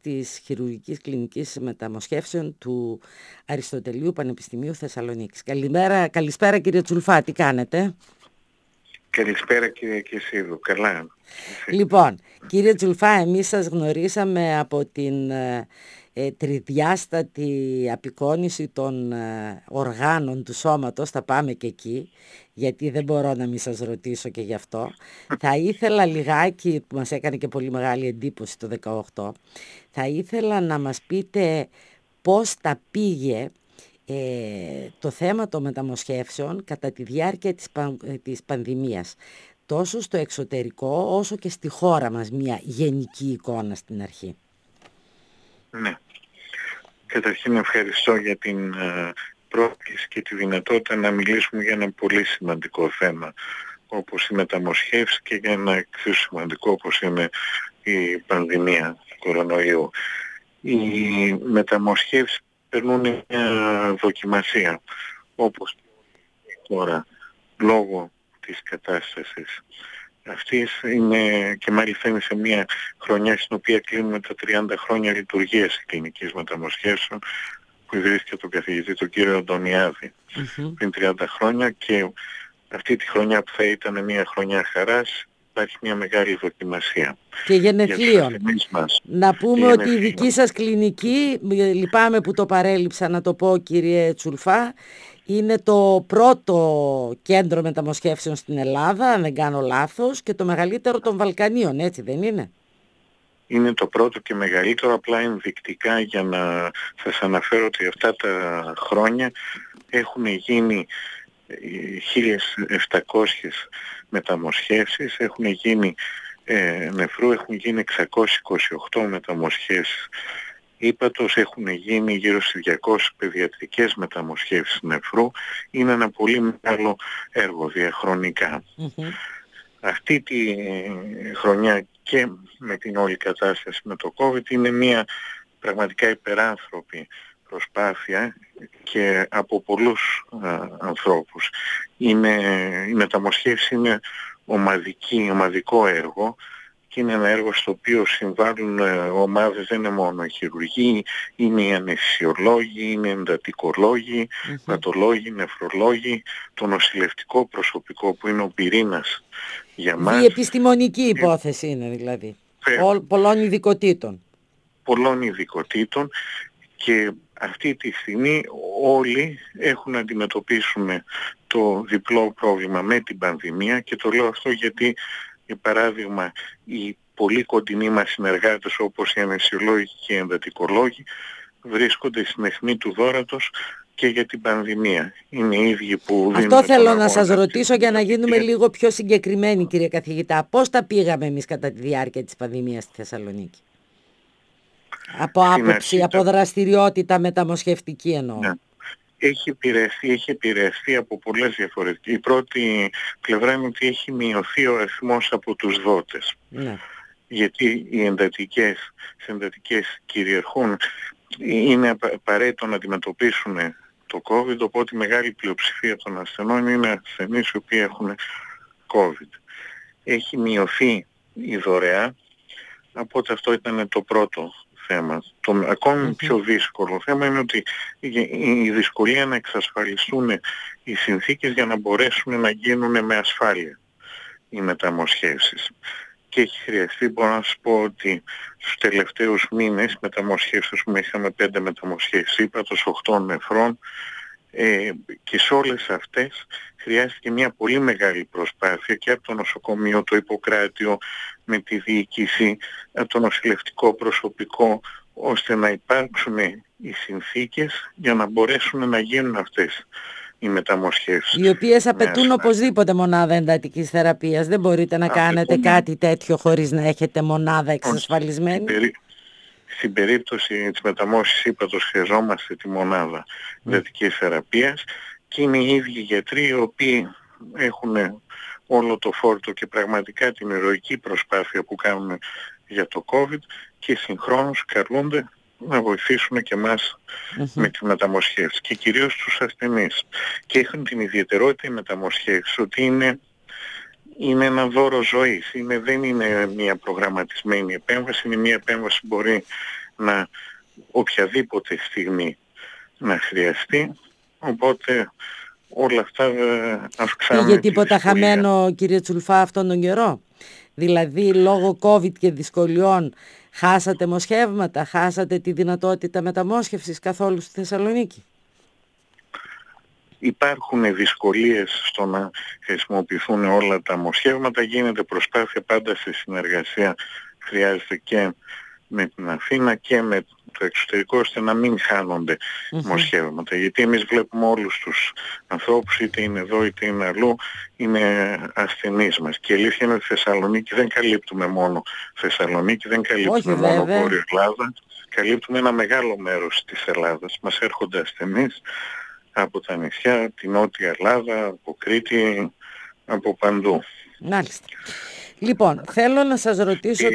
της Χειρουργικής Κλινικής Μεταμοσχεύσεων του Αριστοτελείου Πανεπιστημίου Θεσσαλονίκης. Καλησπέρα κύριε Τσουλφά, τι κάνετε? Καλησπέρα κύριε Κεσίδου, καλά. Λοιπόν, κύριε Τσουλφά, εμείς σας γνωρίσαμε από την τριδιάστατη απεικόνιση των οργάνων του σώματος, θα πάμε και εκεί, γιατί δεν μπορώ να μην σας ρωτήσω και γι' αυτό. Θα ήθελα λιγάκι, που μας έκανε και πολύ μεγάλη εντύπωση το 2018, θα ήθελα να μας πείτε πώς τα πήγε το θέμα των μεταμοσχεύσεων κατά τη διάρκεια της πανδημίας. Τόσο στο εξωτερικό όσο και στη χώρα μας, μια γενική εικόνα στην αρχή. Ναι. Καταρχήν ευχαριστώ για την πρόσκληση και τη δυνατότητα να μιλήσουμε για ένα πολύ σημαντικό θέμα όπως η μεταμοσχεύση και για ένα εξίσου σημαντικό όπως είναι η πανδημία του κορονοϊού. Οι μεταμοσχεύσεις περνούν μια δοκιμασία όπως τώρα λόγω της κατάστασης αυτής είναι και μάλιστα είναι σε μια χρονιά στην οποία κλείνουμε τα 30 χρόνια λειτουργίας της κλινικής μεταμοσχεύσεων που ιδρύθηκε τον καθηγητή τον κύριο Αντωνιάδη πριν 30 χρόνια και αυτή τη χρονιά που θα ήταν μια χρονιά χαράς υπάρχει μια μεγάλη δοκιμασία. Και γενεθλίων. Να πούμε ότι η δική σας κλινική, λυπάμαι που το παρέλειψα να το πω κύριε Τσουλφά, είναι το πρώτο κέντρο μεταμοσχεύσεων στην Ελλάδα, αν δεν κάνω λάθος, και το μεγαλύτερο των Βαλκανίων, έτσι δεν είναι? Είναι το πρώτο και μεγαλύτερο, απλά ενδεικτικά για να σας αναφέρω ότι αυτά τα χρόνια έχουν γίνει 1.700 μεταμοσχεύσεις, έχουν γίνει νεφρού, έχουν γίνει 628 μεταμοσχεύσεις ύπατος, έχουν γίνει γύρω στις 200 παιδιατρικές μεταμοσχεύσεις νεφρού. Είναι ένα πολύ μεγάλο έργο διαχρονικά. Αυτή τη χρονιά και με την όλη κατάσταση με το COVID είναι μια πραγματικά υπεράνθρωπη προσπάθεια και από πολλούς ανθρώπους. Η μεταμοσχεύση είναι ομαδικό έργο και είναι ένα έργο στο οποίο συμβάλλουν ομάδες, δεν είναι μόνο οι χειρουργοί, είναι οι αναισθησιολόγοι, είναι οι εντατικολόγοι, πατολόγοι, νεφρολόγοι, το νοσηλευτικό προσωπικό που είναι ο πυρήνας για μας. Διεπιστημονική υπόθεση είναι δηλαδή, πολλών ειδικοτήτων. Πολλών ειδικοτήτων και αυτή τη στιγμή όλοι έχουν να αντιμετωπίσουν το διπλό πρόβλημα με την πανδημία και το λέω αυτό γιατί για παράδειγμα οι πολύ κοντινοί μας συνεργάτες όπως οι αναισθησιολόγοι και οι εντατικολόγοι βρίσκονται στην αιχμή του δώρατος και για την πανδημία. Είναι οι ίδιοι που δίνουν. Αυτό θέλω να σας ρωτήσω για να γίνουμε λίγο πιο συγκεκριμένοι κύριε καθηγητά. Πώς τα πήγαμε εμείς κατά τη διάρκεια της πανδημίας στη Θεσσαλονίκη? Από άποψη, από δραστηριότητα μεταμοσχευτική εννοώ. Ναι. Έχει επηρεαστεί από πολλές διαφορετικές. Η πρώτη πλευρά είναι ότι έχει μειωθεί ο αριθμός από τους δότες. Ναι. Γιατί οι εντατικές κυριαρχούν, είναι απαραίτητο να αντιμετωπίσουν το COVID, οπότε η μεγάλη πλειοψηφία των ασθενών είναι ασθενείς οι οποίοι έχουν COVID. Έχει μειωθεί η δωρεά, οπότε αυτό ήταν το πρώτο θέμα. Το ακόμη πιο δύσκολο θέμα είναι ότι η δυσκολία να εξασφαλιστούν οι συνθήκες για να μπορέσουν να γίνουν με ασφάλεια οι μεταμοσχεύσεις. Και έχει χρειαστεί, μπορώ να σας πω ότι στους τελευταίους μήνες μεταμοσχεύσεις που είχαμε 5 μεταμοσχεύσεις ύπατος, 8 νεφρών και σε όλες αυτές χρειάστηκε μια πολύ μεγάλη προσπάθεια και από το νοσοκομείο, το Ιπποκράτιο, με τη διοίκηση, από το νοσηλευτικό προσωπικό, ώστε να υπάρξουν οι συνθήκες για να μπορέσουν να γίνουν αυτές οι μεταμοσχεύσεις. Οι οποίες απαιτούν οπωσδήποτε μονάδα εντατικής θεραπείας. Δεν μπορείτε να κάνετε κάτι τέτοιο χωρίς να έχετε μονάδα εξασφαλισμένη. Στην περίπτωση της μεταμόσχευσης ύπατος χρειαζόμαστε τη μονάδα εντατικής θεραπείας και είναι οι ίδιοι γιατροί οι οποίοι έχουν όλο το φόρτο και πραγματικά την ηρωική προσπάθεια που κάνουν για το COVID και συγχρόνως καλούνται να βοηθήσουν και εμάς με τη μεταμοσχεύση και κυρίως τους ασθενείς. Και έχουν την ιδιαιτερότητα οι μεταμοσχεύσεις ότι είναι ένα δώρο ζωής. Δεν είναι μια προγραμματισμένη επέμβαση, είναι μια επέμβαση που μπορεί οποιαδήποτε στιγμή να χρειαστεί, οπότε όλα αυτά αυξάνουν. Πήγε τίποτα χαμένο, κύριε Τσουλφά, αυτόν τον καιρό? Δηλαδή λόγω COVID και δυσκολιών χάσατε μοσχεύματα, χάσατε τη δυνατότητα μεταμόσχευσης καθόλου στη Θεσσαλονίκη? Υπάρχουν δυσκολίες στο να χρησιμοποιηθούν όλα τα μοσχεύματα, γίνεται προσπάθεια πάντα σε συνεργασία, χρειάζεται και με την Αθήνα και με το εξωτερικό, ώστε να μην χάνονται μοσχεύματα. Γιατί εμείς βλέπουμε όλους τους ανθρώπους, είτε είναι εδώ είτε είναι αλλού, είναι ασθενείς μας. Και η αλήθεια είναι ότι Θεσσαλονίκη δεν καλύπτουμε μόνο Θεσσαλονίκη, δεν καλύπτουμε μόνο Βόρειο Ελλάδα, καλύπτουμε ένα μεγάλο μέρος της Ελλάδας. Μας έρχονται ασθενείς από τα νησιά, την Νότια Ελλάδα, από Κρήτη, από παντού. Μάλιστα. Λοιπόν, θέλω να σας ρωτήσω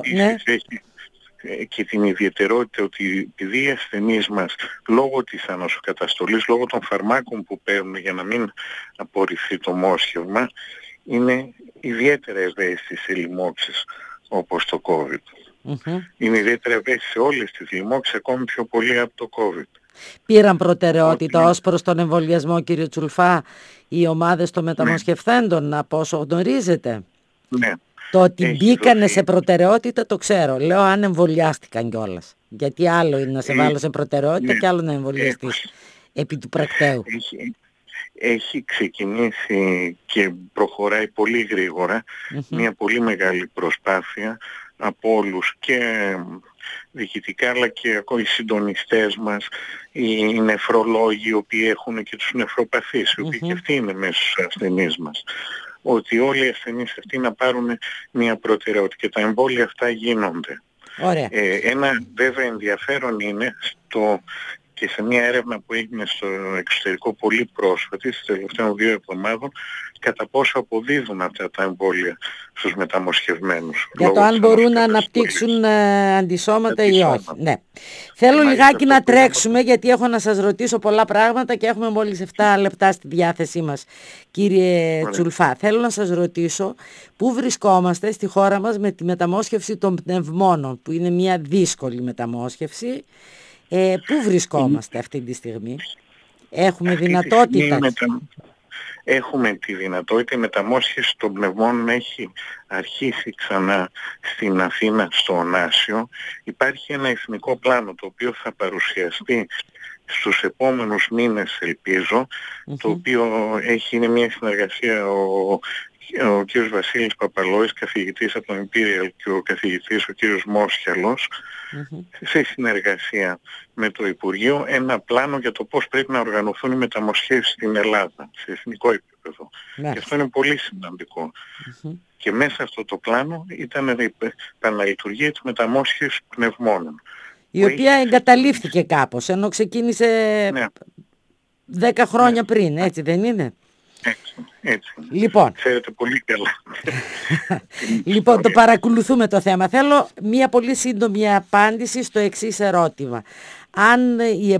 και την ιδιαιτερότητα ότι επειδή οι ασθενείς μας λόγω της ανοσοκαταστολής, λόγω των φαρμάκων που παίρνουν για να μην απορριφθεί το μόσχευμα, είναι ιδιαίτερα ευαίσθητοι σε λοιμώξεις όπως το COVID. Είναι ιδιαίτερα ευαίσθητοι σε όλες τις λοιμώξεις, ακόμη πιο πολύ από το COVID. Πήραν προτεραιότητα ως προς τον εμβολιασμό, κύριε Τσουλφά, οι ομάδες των μεταμοσχευθέντων, από όσο γνωρίζετε? Ναι. Το ότι μπήκανε σε προτεραιότητα το ξέρω. Λέω αν εμβολιάστηκαν κιόλας. Γιατί άλλο είναι να σε βάλω σε προτεραιότητα και άλλο να εμβολιαστείς επί του πρακτέου. Έχει ξεκινήσει και προχωράει πολύ γρήγορα μια πολύ μεγάλη προσπάθεια από όλους, και διοικητικά αλλά και ακόμα οι συντονιστές μας, οι νεφρολόγοι, οι οποίοι έχουν και τους νεφροπαθείς, οι οποίοι και αυτοί είναι μέσα στους ασθενείς μας, ότι όλοι οι ασθενείς αυτοί να πάρουν μια προτεραιότητα και τα εμβόλια αυτά γίνονται. Ωραία. Ένα βέβαια ενδιαφέρον είναι και σε μια έρευνα που έγινε στο εξωτερικό πολύ πρόσφατη, στις τελευταίων 2 εβδομάδων, κατά πόσο αποδίδουν αυτά τα εμβόλια στους μεταμοσχευμένους. Για το αν μπορούν να αναπτύξουν αντισώματα ή όχι. Ναι. Θέλω λιγάκι να τρέξουμε, γιατί έχω να σας ρωτήσω πολλά πράγματα και έχουμε μόλις 7 λεπτά στη διάθεσή μας, κύριε Τσουλφά. Θέλω να σας ρωτήσω πού βρισκόμαστε στη χώρα μας με τη μεταμόσχευση των πνευμόνων, που είναι μια δύσκολη μεταμόσχευση. Πού βρισκόμαστε αυτή τη στιγμή? Έχουμε δυνατότητα? Έχουμε τη δυνατότητα. Η μεταμόσχευση των πνευμόνων έχει αρχίσει ξανά στην Αθήνα, στο Ωνάσιο. Υπάρχει ένα εθνικό πλάνο το οποίο θα παρουσιαστεί στους επόμενους μήνες, ελπίζω, το οποίο είναι μια συνεργασία ο κύριος Βασίλης Παπαλόης, καθηγητής από τον Imperial, και ο καθηγητής ο κύριος Μόσχιαλος, σε συνεργασία με το Υπουργείο, ένα πλάνο για το πώς πρέπει να οργανωθούν οι μεταμοσχεύσεις στην Ελλάδα, σε εθνικό επίπεδο. Και αυτό είναι πολύ σημαντικό. Και μέσα σε αυτό το πλάνο ήταν η επαναλειτουργία της μεταμόσχευσης πνευμόνων. Η οποία εγκαταλείφθηκε κάπως, ενώ ξεκίνησε 10 χρόνια πριν, έτσι δεν είναι? Έτσι. Λοιπόν, ξέρετε πολύ καλά. Λοιπόν, το παρακολουθούμε το θέμα. Θέλω μία πολύ σύντομη απάντηση στο εξής ερώτημα. Αν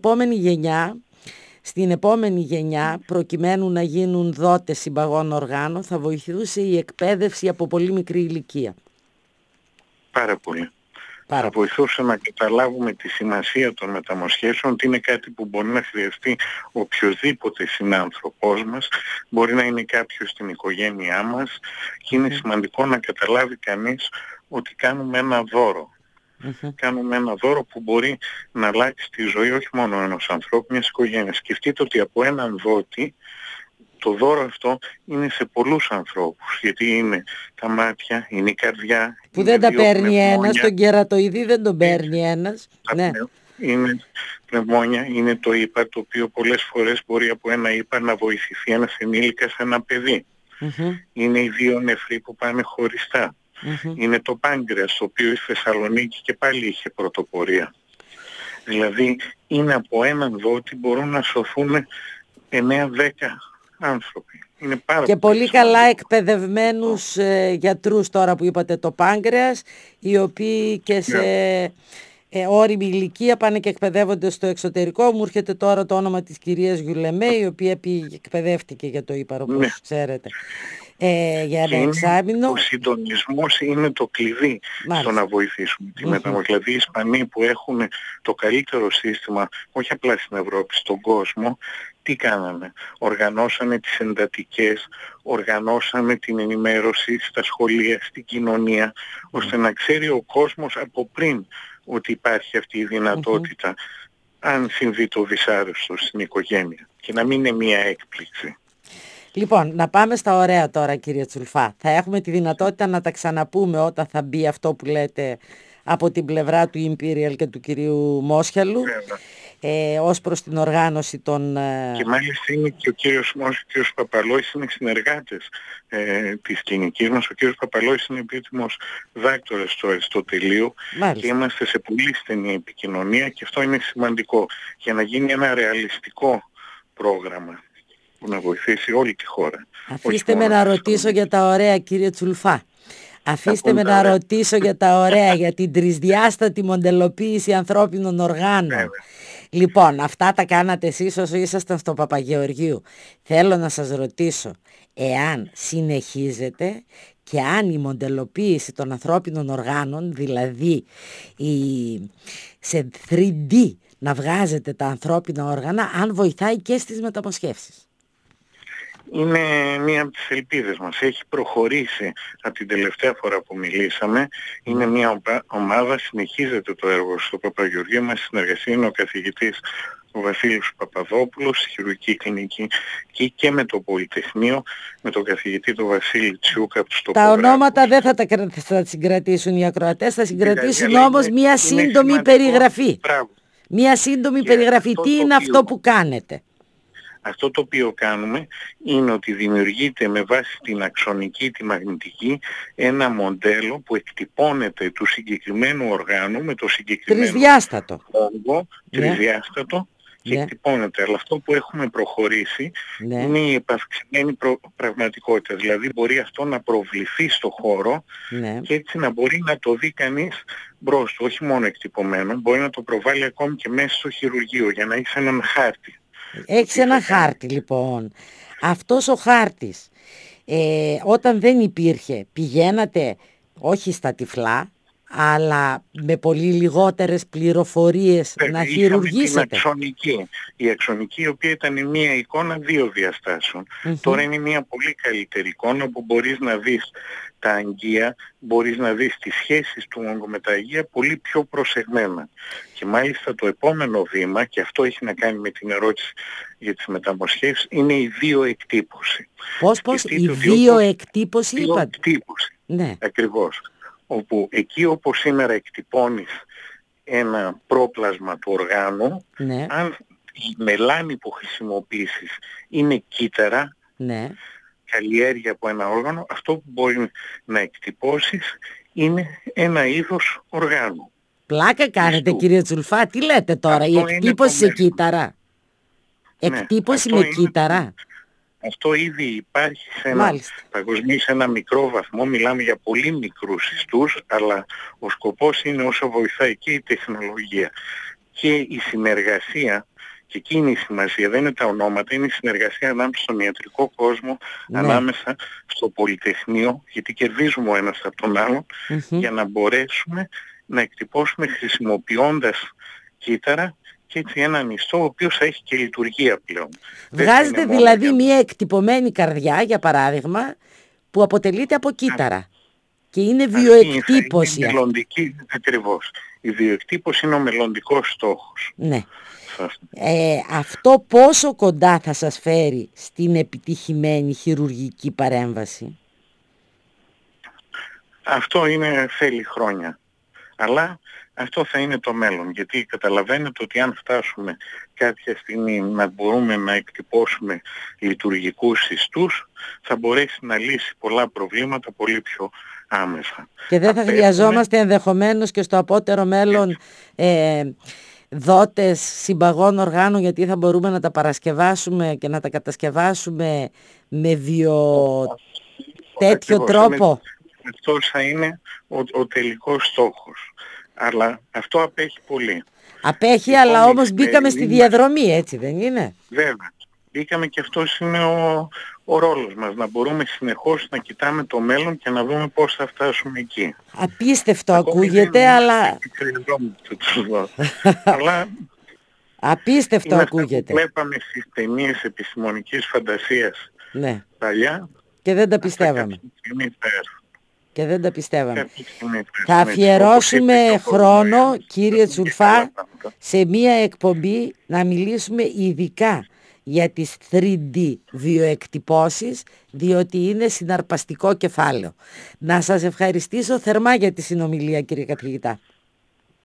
στην επόμενη γενιά, προκειμένου να γίνουν δότες συμπαγών οργάνων, θα βοηθούσε η εκπαίδευση από πολύ μικρή ηλικία? Πάρα πολύ. Θα βοηθούσε να καταλάβουμε τη σημασία των μεταμοσχεύσεων, ότι είναι κάτι που μπορεί να χρειαστεί οποιοδήποτε συνάνθρωπός μας, μπορεί να είναι κάποιος στην οικογένειά μας, και είναι σημαντικό να καταλάβει κανείς ότι κάνουμε ένα δώρο. Κάνουμε ένα δώρο που μπορεί να αλλάξει τη ζωή όχι μόνο ενός ανθρώπου, μιας οικογένειας. Σκεφτείτε ότι από έναν δότη το δώρο αυτό είναι σε πολλούς ανθρώπους, γιατί είναι τα μάτια, είναι η καρδιά. Που δεν τα παίρνει ένας, τον κερατοειδή δεν τον παίρνει ένας. Ναι. Είναι πνευμόνια, είναι το ύπαρ, το οποίο πολλές φορές μπορεί από ένα ύπαρ να βοηθηθεί ένας ενήλικας, ένα παιδί. Είναι οι 2 νεφροί που πάνε χωριστά. Είναι το πάγκρεας, το οποίο η Θεσσαλονίκη και πάλι είχε πρωτοπορία. Δηλαδή είναι από έναν δότη μπορούν να σωθούν 9-10 άνθρωποι. Είναι πάρα και πολύ καλά εκπαιδευμένους γιατρούς, τώρα που είπατε το πάγκρεας, οι οποίοι και σε όριμη ηλικία πάνε και εκπαιδεύονται στο εξωτερικό. Μου έρχεται τώρα το όνομα της κυρίας Γιουλεμέ, η οποία εκπαιδεύτηκε για το ύπαρο, όπως ξέρετε. για ένα εξάμηνο. Ο συντονισμός είναι το κλειδί στο να βοηθήσουμε τη μεταμόρφωση. Δηλαδή οι Ισπανοί που έχουν το καλύτερο σύστημα, όχι απλά στην Ευρώπη, στον κόσμο, τι κάνανε? Οργανώσανε τις εντατικές, οργανώσανε την ενημέρωση στα σχολεία, στην κοινωνία, ώστε να ξέρει ο κόσμος από πριν ότι υπάρχει αυτή η δυνατότητα, αν συμβεί το δυσάρεστο στην οικογένεια, και να μην είναι μία έκπληξη. Λοιπόν, να πάμε στα ωραία τώρα, κύριε Τσουλφά. Θα έχουμε τη δυνατότητα να τα ξαναπούμε όταν θα μπει αυτό που λέτε από την πλευρά του Imperial και του κυρίου Μόσχελου, ως προς την οργάνωση των... Και μάλιστα είναι και ο κύριος Μόσχελου και ο κύριος Παπαλόης είναι συνεργάτες της κλινικής μας. Ο κύριος Παπαλόης είναι επίτιμος δάκτορας του Αριστοτελείου και είμαστε σε πολύ στενή επικοινωνία, και αυτό είναι σημαντικό για να γίνει ένα ρεαλιστικό πρόγραμμα που να βοηθήσει όλη τη χώρα. Αφήστε με να ρωτήσω για τα ωραία, κύριε Τσουλφά. Αφήστε με να ρωτήσω για τα ωραία, για την τρισδιάστατη μοντελοποίηση ανθρώπινων οργάνων. Λοιπόν, αυτά τα κάνατε εσείς όσο ήσασταν στο Παπαγεωργίου. Θέλω να σας ρωτήσω, εάν συνεχίζετε και αν η μοντελοποίηση των ανθρώπινων οργάνων, δηλαδή σε 3D να βγάζετε τα ανθρώπινα όργανα, αν βοηθάει και στις μεταμοσχεύσεις. Είναι μία από τις ελπίδες μας. Έχει προχωρήσει από την τελευταία φορά που μιλήσαμε. Είναι μία ομάδα, συνεχίζεται το έργο στο Παπαγεωργείο μας. Συνεργασία είναι ο καθηγητής ο Βασίλης Παπαδόπουλος, στη χειρουργική κλινική, και με το Πολυτεχνείο, με τον καθηγητή τον Βασίλη Τσιούκα από τους τοπογράφους. Τα ονόματα δεν θα συγκρατήσουν οι ακροατές, θα συγκρατήσουν όμως μία σύντομη περιγραφή. Μία σύντομη περιγραφή. Τι είναι αυτό που κάνετε? Αυτό το οποίο κάνουμε είναι ότι δημιουργείται με βάση την αξονική, τη μαγνητική, ένα μοντέλο που εκτυπώνεται του συγκεκριμένου οργάνου με το συγκεκριμένο τρισδιάστατο όγκο, τρισδιάστατο, και εκτυπώνεται. Αλλά αυτό που έχουμε προχωρήσει είναι η επαυξημένη πραγματικότητα. Δηλαδή μπορεί αυτό να προβληθεί στο χώρο και έτσι να μπορεί να το δει κανείς μπρος του, όχι μόνο εκτυπωμένο, μπορεί να το προβάλλει ακόμη και μέσα στο χειρουργείο για να έχει έναν χάρτη. Έχεις ένα χάρτη λοιπόν. Αυτός ο χάρτης όταν δεν υπήρχε πηγαίνατε όχι στα τυφλά αλλά με πολύ λιγότερες πληροφορίες να χειρουργήσετε? Την αξονική. Η αξονική, η οποία ήταν μια εικόνα 2 διαστάσεων. Τώρα είναι μια πολύ καλύτερη εικόνα που μπορείς να δεις τα αγγεία, μπορείς να δεις τις σχέσεις του όγκου με τα αγγεία πολύ πιο προσεγμένα. Και μάλιστα το επόμενο βήμα, και αυτό έχει να κάνει με την ερώτηση για τις μεταμοσχεύσεις, είναι η βιοεκτύπωση. Πώς, η βιοεκτύπωση είπατε? Βιοεκτύπωση, ακριβώς. Όπου εκεί όπως σήμερα εκτυπώνεις ένα πρόπλασμα του οργάνου, αν η μελάνη που χρησιμοποιήσεις είναι κύτταρα, καλλιέργεια από ένα όργανο, αυτό που μπορεί να εκτυπώσεις είναι ένα είδος οργάνου. Πλάκα κάνετε κύριε Τσουλφά, τι λέτε τώρα? Αυτό η εκτύπωση σε κύτταρα? Εκτύπωση με κύτταρα? Αυτό ήδη υπάρχει παγκοσμίως σε ένα μικρό βαθμό, μιλάμε για πολύ μικρούς ιστούς, αλλά ο σκοπός είναι όσο βοηθάει και η τεχνολογία και η συνεργασία, και εκεί είναι η σημασία, δεν είναι τα ονόματα, είναι η συνεργασία ανάμεσα στον ιατρικό κόσμο, ανάμεσα στο Πολυτεχνείο, γιατί κερδίζουμε ο ένας από τον άλλον, για να μπορέσουμε να εκτυπώσουμε χρησιμοποιώντας κύτταρα, και έτσι έναν ιστό ο οποίος θα έχει και λειτουργία πλέον. Βγάζετε δηλαδή μια εκτυπωμένη καρδιά, για παράδειγμα, που αποτελείται από κύτταρα. Και είναι βιοεκτύπωση. Είναι μελλοντική, ακριβώς. Η βιοεκτύπωση είναι ο μελλοντικός στόχος. Ναι. Αυτό πόσο κοντά θα σας φέρει στην επιτυχημένη χειρουργική παρέμβαση? Αυτό θέλει χρόνια. Αλλά αυτό θα είναι το μέλλον, γιατί καταλαβαίνετε ότι αν φτάσουμε κάποια στιγμή να μπορούμε να εκτυπώσουμε λειτουργικούς ιστούς, θα μπορέσει να λύσει πολλά προβλήματα πολύ πιο άμεσα. Και δεν θα χρειαζόμαστε ενδεχομένως και στο απότερο μέλλον δότες συμπαγών οργάνων, γιατί θα μπορούμε να τα παρασκευάσουμε και να τα κατασκευάσουμε με τέτοιο τρόπο. Αυτός θα είναι ο τελικός στόχος. Αλλά αυτό απέχει πολύ. Απέχει, αλλά όμως μπήκαμε στη διαδρομή, έτσι δεν είναι? Βέβαια. μπήκαμε και αυτός είναι ο ρόλος μας, να μπορούμε συνεχώς να κοιτάμε το μέλλον και να δούμε πώς θα φτάσουμε εκεί. Απίστευτο Ακόμη ακούγεται, αλλά... αλλά Απίστευτο είναι ακούγεται. αυτά που βλέπαμε στις ταινίες επιστημονικής φαντασίας ναι. παλιά. Και δεν τα πιστεύαμε. Και δεν τα πιστεύαμε. Θα Ναι, αφιερώσουμε χρόνο, κύριε Τσουλφά, σε μία εκπομπή να μιλήσουμε ειδικά για τις 3D βιοεκτυπώσεις, διότι είναι συναρπαστικό κεφάλαιο. Να σας ευχαριστήσω θερμά για τη συνομιλία, κύριε καθηγητά.